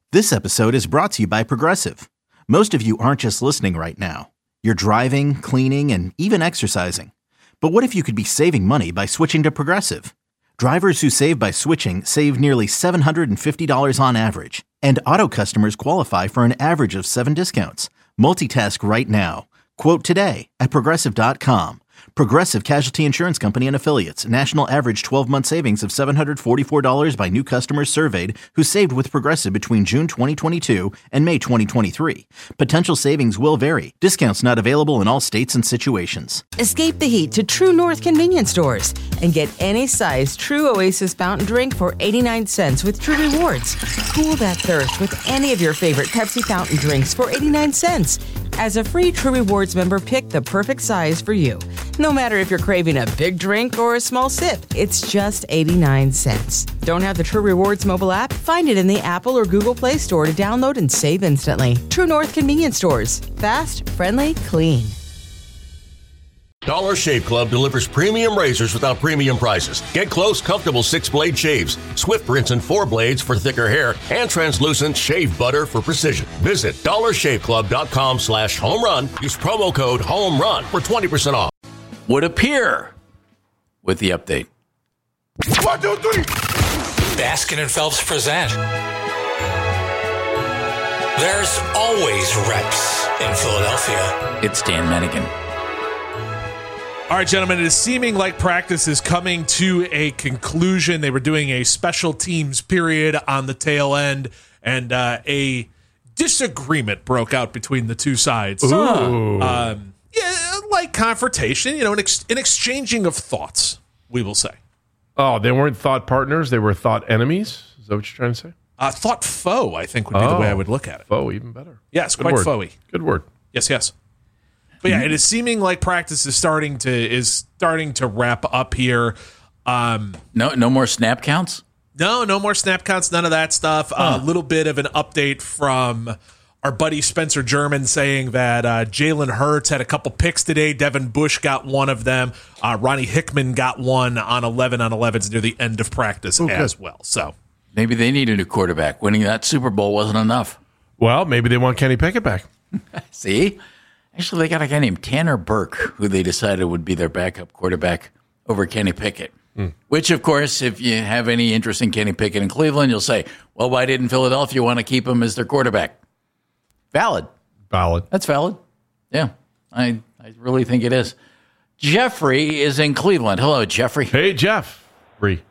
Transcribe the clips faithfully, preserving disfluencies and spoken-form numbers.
This episode is brought to you by Progressive. Most of you aren't just listening right now. You're driving, cleaning, and even exercising. But what if you could be saving money by switching to Progressive? Drivers who save by switching save nearly seven hundred fifty dollars on average. And auto customers qualify for an average of seven discounts. Multitask right now. Quote today at Progressive dot com. Progressive Casualty Insurance Company and Affiliates. National average twelve-month savings of seven hundred forty-four dollars by new customers surveyed who saved with Progressive between June twenty twenty-two and May twenty twenty-three. Potential savings will vary. Discounts not available in all states and situations. Escape the heat to True North convenience stores and get any size True Oasis fountain drink for eighty-nine cents with True Rewards. Cool that thirst with any of your favorite Pepsi fountain drinks for eighty-nine cents. As a free True Rewards member, pick the perfect size for you. No matter if you're craving a big drink or a small sip, it's just eighty-nine cents. Don't have the True Rewards mobile app? Find it in the Apple or Google Play Store to download and save instantly. True North convenience stores. Fast, friendly, clean. Dollar Shave Club delivers premium razors without premium prices. Get close, comfortable six-blade shaves, swift rinse and four blades for thicker hair, and translucent shave butter for precision. Visit dollar shave club dot com slash home run. Use promo code HOMERUN for twenty percent off. Would appear with the update. One, two, three. Baskin and Phelps present. There's always reps in Philadelphia. It's Dan Menigan. All right, gentlemen, it is seeming like practice is coming to a conclusion. They were doing a special teams period on the tail end, and uh, a disagreement broke out between the two sides. Ooh. Um, yeah, like confrontation, you know, an, ex- an exchanging of thoughts, we will say. Oh, they weren't thought partners. They were thought enemies? Is that what you're trying to say? Uh, thought foe, I think, would be oh, the way I would look at it. Foe, even better. Yes, Good quite word. foe-y. Good word. Yes, yes. But yeah, it is seeming like practice is starting to is starting to wrap up here. Um, No, no more snap counts? no, no more snap counts, none of that stuff. A Huh. little bit of an update from our buddy Spencer German saying that uh, Jalen Hurts had a couple picks today. Devin Bush got one of them. Uh, Ronnie Hickman got one on eleven on elevens near the end of practice Okay. as well. So Maybe they need a new quarterback. Winning that Super Bowl wasn't enough. Well, maybe they want Kenny Pickett back. See? Actually, they got a guy named Tanner Burke, who they decided would be their backup quarterback over Kenny Pickett. Mm. Which, of course, if you have any interest in Kenny Pickett in Cleveland, you'll say, well, why didn't Philadelphia want to keep him as their quarterback? Valid. Valid. That's valid. Yeah, I, I really think it is. Jeffrey is in Cleveland. Hello, Jeffrey. Hey, Jeff. Free.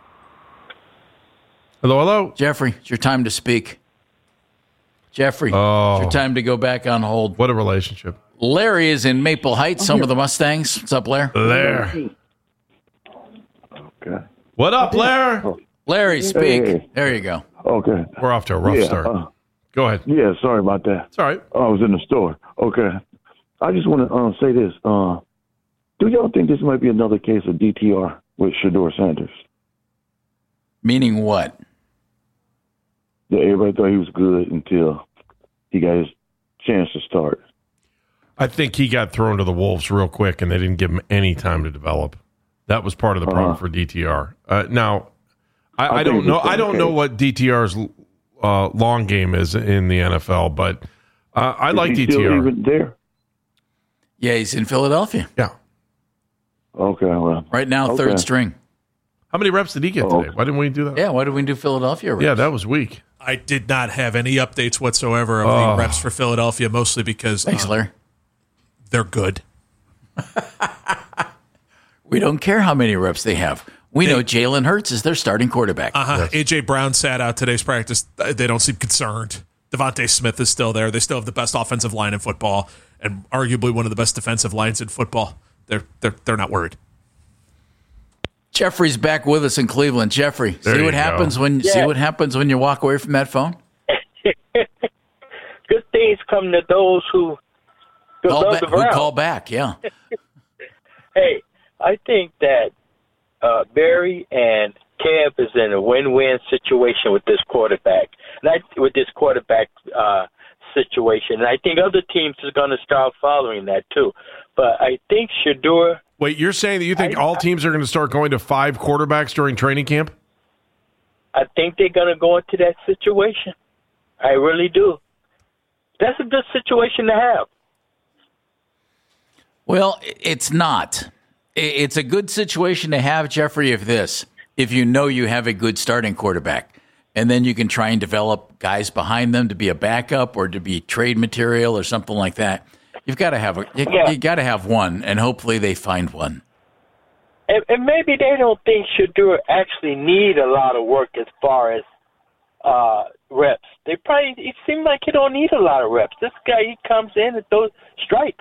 Hello, hello. Jeffrey, it's your time to speak. Jeffrey, Oh. it's your time to go back on hold. What a relationship. Larry is in Maple Heights, home of the Mustangs. What's up, Larry? Blair. Okay. What up, Blair? Larry, speak. Hey. There you go. Okay. We're off to a rough Yeah, start. uh, Go ahead. Yeah, sorry about that. It's all right. I was in the store. Okay. I just want to uh, say this. Uh, do y'all think this might be another case of D T R with Shedeur Sanders? Meaning what? Yeah, everybody thought he was good until he got his chance to start. I think he got thrown to the wolves real quick, and they didn't give him any time to develop. That was part of the problem Uh-huh. for D T R. Uh, now, I, I I think don't know. it's the I don't same know case. what D T R's uh, long game is in the N F L, but uh, I Is like he D T R. still even there? Yeah, he's in Philadelphia. Yeah. Okay, well. Right now, Okay. third string. How many reps did he get Oh. today? Why didn't we do that? Yeah, why did we do Philadelphia? Yeah, that was weak. I did not have any updates whatsoever of Oh. the reps for Philadelphia, mostly because Thanks, uh, Larry. they're good. We don't care how many reps they have. We know Jalen Hurts is their starting quarterback. Uh-huh. A J. Brown sat out today's practice. They don't seem concerned. Devontae Smith is still there. They still have the best offensive line in football and arguably one of the best defensive lines in football. They're they're they're not worried. Jeffrey's back with us in Cleveland. Jeffrey, There see you what go. happens when Yeah. see what happens when you walk away from that phone. Good things come to those who who Call, love ba- the who Browns. call back? Yeah. Hey, I think that uh, Barry and Kev is in a win-win situation with this quarterback, and I, with this quarterback uh, situation. And I think other teams are going to start following that too. But I think Shedeur. Wait, you're saying that you think I- all teams are going to start going to five quarterbacks during training camp? I think they're going to go into that situation. I really do. That's a good situation to have. Well, it's not. It's a good situation to have, Jeffrey, if this, if you know you have a good starting quarterback, and then you can try and develop guys behind them to be a backup or to be trade material or something like that. You've got to have a, you, yeah. you got to have one, and hopefully they find one. And, and maybe they don't think Shedeur actually need a lot of work as far as uh, reps. They probably, it seems like he don't need a lot of reps. This guy, he comes in and throws strikes.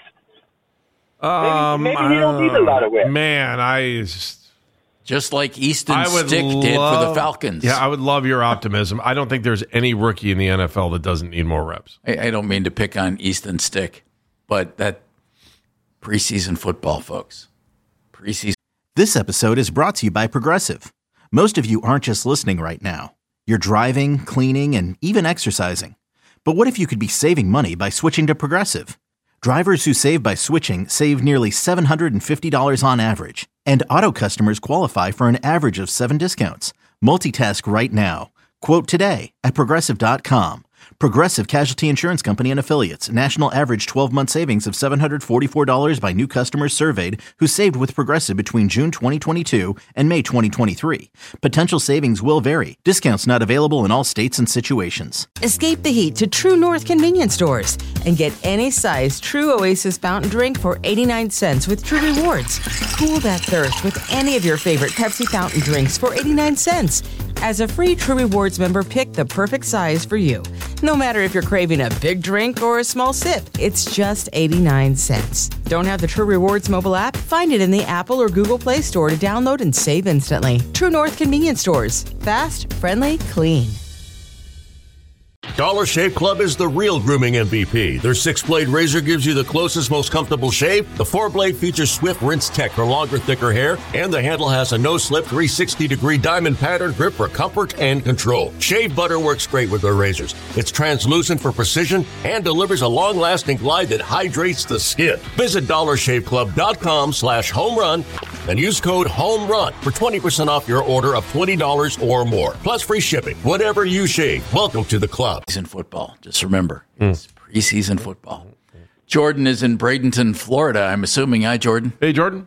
Um, maybe, maybe he don't need a lot of reps. Man, I just, just like Easton I would Stick love, did for the Falcons. Yeah, I would love your optimism. I don't think there's any rookie in the N F L that doesn't need more reps. I, I don't mean to pick on Easton Stick, but that preseason football, folks. Preseason. This episode is brought to you by Progressive. Most of you aren't just listening right now. You're driving, cleaning, and even exercising. But what if you could be saving money by switching to Progressive? Drivers who save by switching save nearly seven hundred fifty dollars on average. And auto customers qualify for an average of seven discounts. Multitask right now. Quote today at Progressive dot com. Progressive Casualty Insurance Company and Affiliates. National average twelve-month savings of seven hundred forty-four dollars by new customers surveyed who saved with Progressive between June twenty twenty-two and May twenty twenty-three. Potential savings will vary. Discounts not available in all states and situations. Escape the heat to True North convenience stores and get any size True Oasis fountain drink for eighty-nine cents with True Rewards. Cool that thirst with any of your favorite Pepsi fountain drinks for eighty-nine cents. As a free True Rewards member, pick the perfect size for you. No matter if you're craving a big drink or a small sip, it's just eighty-nine cents. Don't have the True Rewards mobile app? Find it in the Apple or Google Play Store to download and save instantly. True North convenience stores. Fast, friendly, clean. Dollar Shave Club is the real grooming M V P. Their six-blade razor gives you the closest, most comfortable shave. The four-blade features Swift Rinse Tech for longer, thicker hair. And the handle has a no-slip three hundred sixty degree diamond pattern grip for comfort and control. Shave butter works great with their razors. It's translucent for precision and delivers a long-lasting glide that hydrates the skin. Visit dollar shave club dot com slash home run and use code HOMERUN for twenty percent off your order of twenty dollars or more. Plus free shipping. Whatever you shave, welcome to the club. Preseason football. Just remember, mm. it's preseason football. Jordan is in Bradenton, Florida. I'm assuming. Hi, Jordan. Hey, Jordan.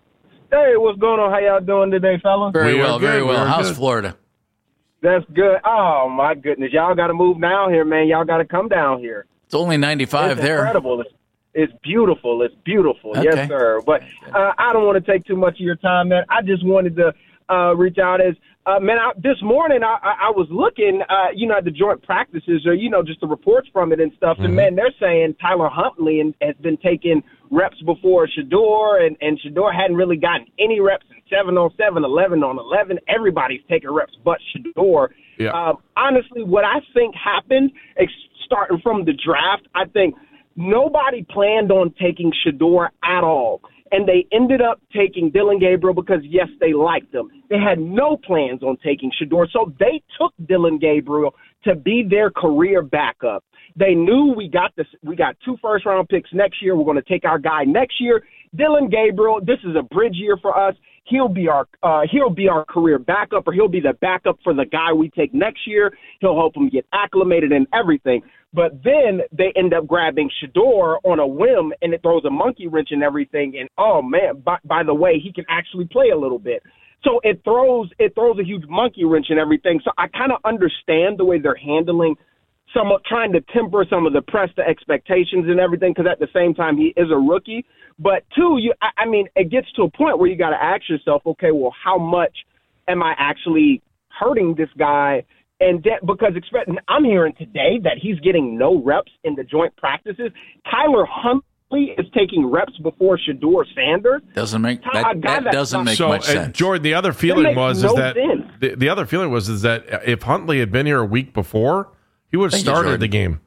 Hey, what's going on? How y'all doing today, fella? Very we well, very well. How's good. Florida? That's good. Oh, my goodness. Y'all got to move down here, man. Y'all got to come down here. It's only ninety-five it's there. Incredible. It's, it's beautiful. It's beautiful. Okay. Yes, sir. But uh, I don't want to take too much of your time, man. I just wanted to uh, reach out as, uh, man, I, this morning I, I, I was looking, uh, you know, at the joint practices or, you know, just the reports from it and stuff. Mm-hmm. And, man, they're saying Tyler Huntley and, has been taking reps before Shedeur, and, and Shedeur hadn't really gotten any reps in seven on seven, eleven on eleven. Everybody's taking reps but Shedeur. Yeah. Uh, honestly, what I think happened, ex- starting from the draft, I think nobody planned on taking Shedeur at all. And they ended up taking Dillon Gabriel because, yes, they liked him. They had no plans on taking Shedeur, so they took Dillon Gabriel to be their career backup. They knew we got this. We got two first-round picks next year. We're going to take our guy next year. Dillon Gabriel, this is a bridge year for us. He'll be our uh, he'll be our career backup, or he'll be the backup for the guy we take next year. He'll help him get acclimated and everything. But then they end up grabbing Shedeur on a whim, and it throws a monkey wrench in everything. And, oh, man, by, by the way, he can actually play a little bit. So it throws it throws a huge monkey wrench in everything. So I kind of understand the way they're handling some of, trying to temper some of the press, the expectations and everything, because at the same time he is a rookie. But, two, you, I, I mean, it gets to a point where you got to ask yourself, okay, well, how much am I actually hurting this guy? And de- because expect- I'm hearing today that he's getting no reps in the joint practices. Tyler Huntley is taking reps before Shedeur Sanders. Doesn't make that, that, that doesn't make so, much sense. Uh, Jordan, the other feeling was no is that sense. the, the other feeling was is that if Huntley had been here a week before, he would have Thank you, started Jordan. the game.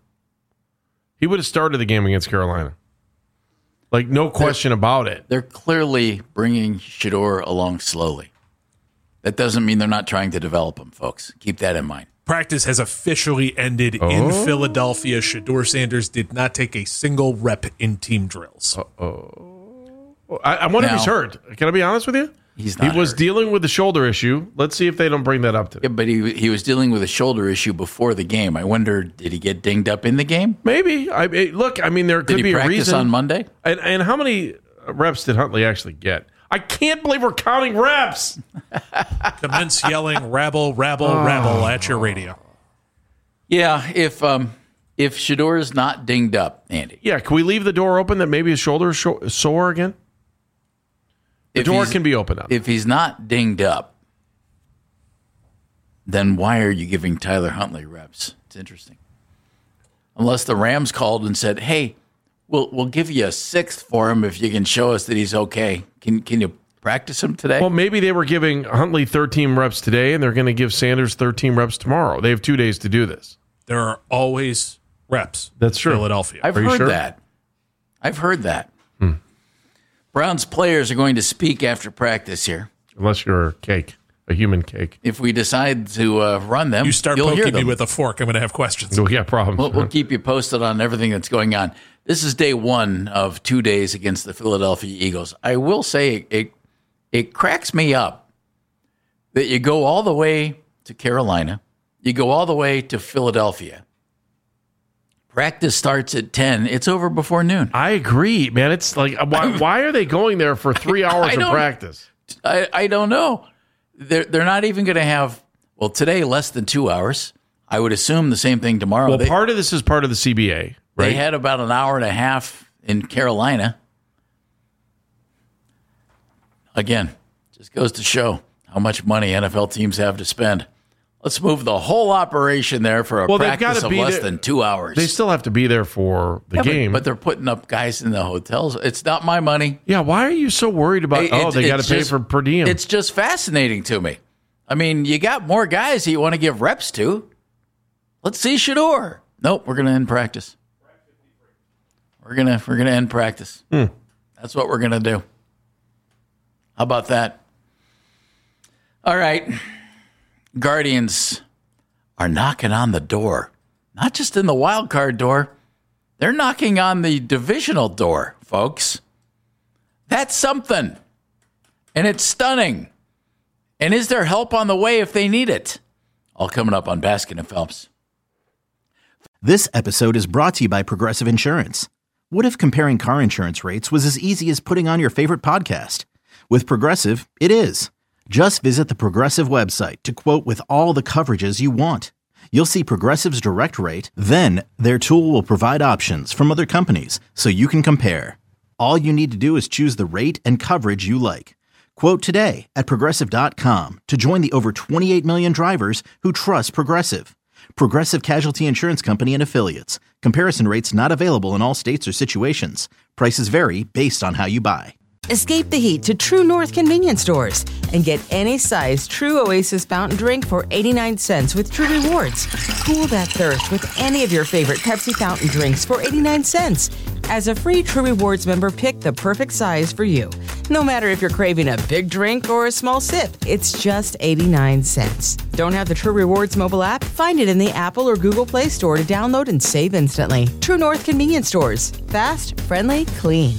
He would have started the game against Carolina. Like, no question they're, about it. They're clearly bringing Shedeur along slowly. That doesn't mean they're not trying to develop him, folks. Keep that in mind. Practice has officially ended oh. in Philadelphia. Shedeur Sanders did not take a single rep in team drills. Uh-oh. I, I wonder now, if he's hurt. Can I be honest with you? He's He not was hurt. dealing with the shoulder issue. Let's see if they don't bring that up today. Yeah, but he he was dealing with a shoulder issue before the game. I wonder, did he get dinged up in the game? Maybe. I it, look. I mean, there Did could he be a practice reason on Monday? And, and how many reps did Huntley actually get? I can't believe we're counting reps. Commence yelling, rabble, rabble, Oh. rabble at your radio. Yeah, if um, if Shedeur is not dinged up, Andy. Yeah, can we leave the door open that maybe his shoulder is sho- sore again? The If door he's- can be opened up. If he's not dinged up, then why are you giving Tyler Huntley reps? It's interesting. Unless the Rams called and said, "Hey, we'll we'll give you a sixth for him if you can show us that he's okay. Can can you practice him today?" Well, maybe they were giving Huntley thirteen reps today, and they're going to give Sanders thirteen reps tomorrow. They have two days to do this. There are always reps. That's true. Philadelphia. I've Are you heard sure? that. I've heard that. Hmm. Browns players are going to speak after practice here. Unless you're a cake, a human cake. If we decide to uh, run them, You start you'll hear poking me them. with a fork, I'm going to have questions. Oh, yeah, problems. We'll, we'll keep you posted on everything that's going on. This is day one of two days against the Philadelphia Eagles. I will say it it cracks me up that you go all the way to Carolina, you go all the way to Philadelphia. Practice starts at ten. It's over before noon. I agree, man. It's like, why, why are they going there for three hours I of don't- practice? I, I don't know. They're they're not even going to have, well, today less than two hours. I would assume the same thing tomorrow. Well, they, part of this is part of the C B A, right? they had about an hour and a half in Carolina. Again, just goes to show how much money N F L teams have to spend. Let's move the whole operation there for a Well, they've practice gotta of be less there- than two hours. They still have to be there for the Yeah, but- game. But, they're putting up guys in the hotels. It's not my money. yeah, why are you so worried about, It- oh, it- they got to it's pay just- for per diem? It's just fascinating to me. I mean, you got more guys that you want to give reps to. Let's see Shedeur. Nope, we're going to end practice. We're gonna we're gonna end practice. Hmm. That's what we're gonna do. How about that? All right, Guardians are knocking on the door, not just in the wild card door. They're knocking on the divisional door, folks. That's something, and it's stunning. And is there help on the way if they need it? All coming up on Baskin and Phelps. This episode is brought to you by Progressive Insurance. What if comparing car insurance rates was as easy as putting on your favorite podcast? With Progressive, it is. Just visit the Progressive website to quote with all the coverages you want. You'll see Progressive's direct rate, then their tool will provide options from other companies so you can compare. All you need to do is choose the rate and coverage you like. Quote today at Progressive dot com to join the over twenty-eight million drivers who trust Progressive. Progressive Casualty Insurance Company and Affiliates. Comparison rates not available in all states or situations. Prices vary based on how you buy. Escape the heat to True North convenience stores and get any size True Oasis fountain drink for eighty-nine cents with True Rewards. Cool that thirst with any of your favorite Pepsi fountain drinks for eighty-nine cents. As a free True Rewards member, pick the perfect size for you. No matter if you're craving a big drink or a small sip, it's just eighty-nine cents. Don't have the True Rewards mobile app? Find it in the Apple or Google Play Store to download and save instantly. True North convenience stores. Fast, friendly, clean.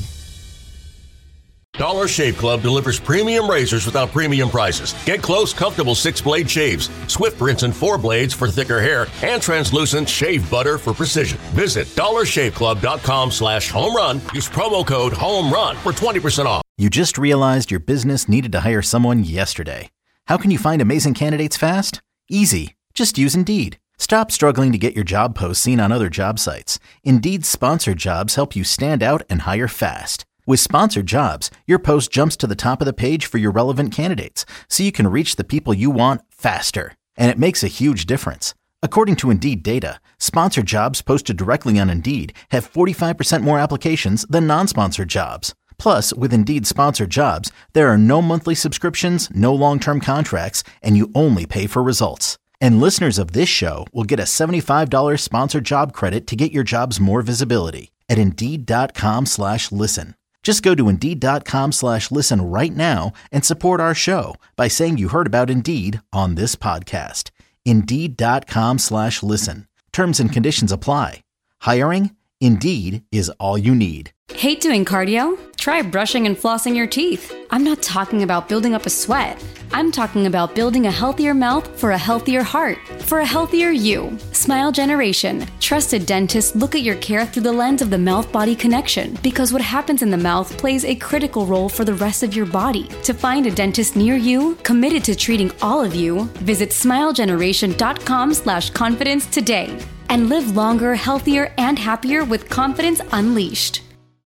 Dollar Shave Club delivers premium razors without premium prices. Get close, comfortable six-blade shaves, Swift rinse and four blades for thicker hair, and translucent shave butter for precision. Visit dollar shave club dot com slash home run. Use promo code HOMERUN for twenty percent off. You just realized your business needed to hire someone yesterday. How can you find amazing candidates fast? Easy. Just use Indeed. Stop struggling to get your job posts seen on other job sites. Indeed's sponsored jobs help you stand out and hire fast. With sponsored jobs, your post jumps to the top of the page for your relevant candidates, so you can reach the people you want faster. And it makes a huge difference. According to Indeed data, sponsored jobs posted directly on Indeed have forty-five percent more applications than non-sponsored jobs. Plus, with Indeed sponsored jobs, there are no monthly subscriptions, no long-term contracts, and you only pay for results. And listeners of this show will get a seventy-five dollars sponsored job credit to get your jobs more visibility at Indeed.com slash listen. Just go to Indeed.com slash listen right now and support our show by saying you heard about Indeed on this podcast. Indeed.com slash listen. Terms and conditions apply. Hiring? Indeed is all you need. Hate doing cardio? Try brushing and flossing your teeth. I'm not talking about building up a sweat. I'm talking about building a healthier mouth for a healthier heart, for a healthier you. Smile Generation. Trusted dentists look at your care through the lens of the mouth-body connection, because what happens in the mouth plays a critical role for the rest of your body. To find a dentist near you, committed to treating all of you, visit smilegeneration.com slash confidence today. And live longer, healthier, and happier with confidence unleashed.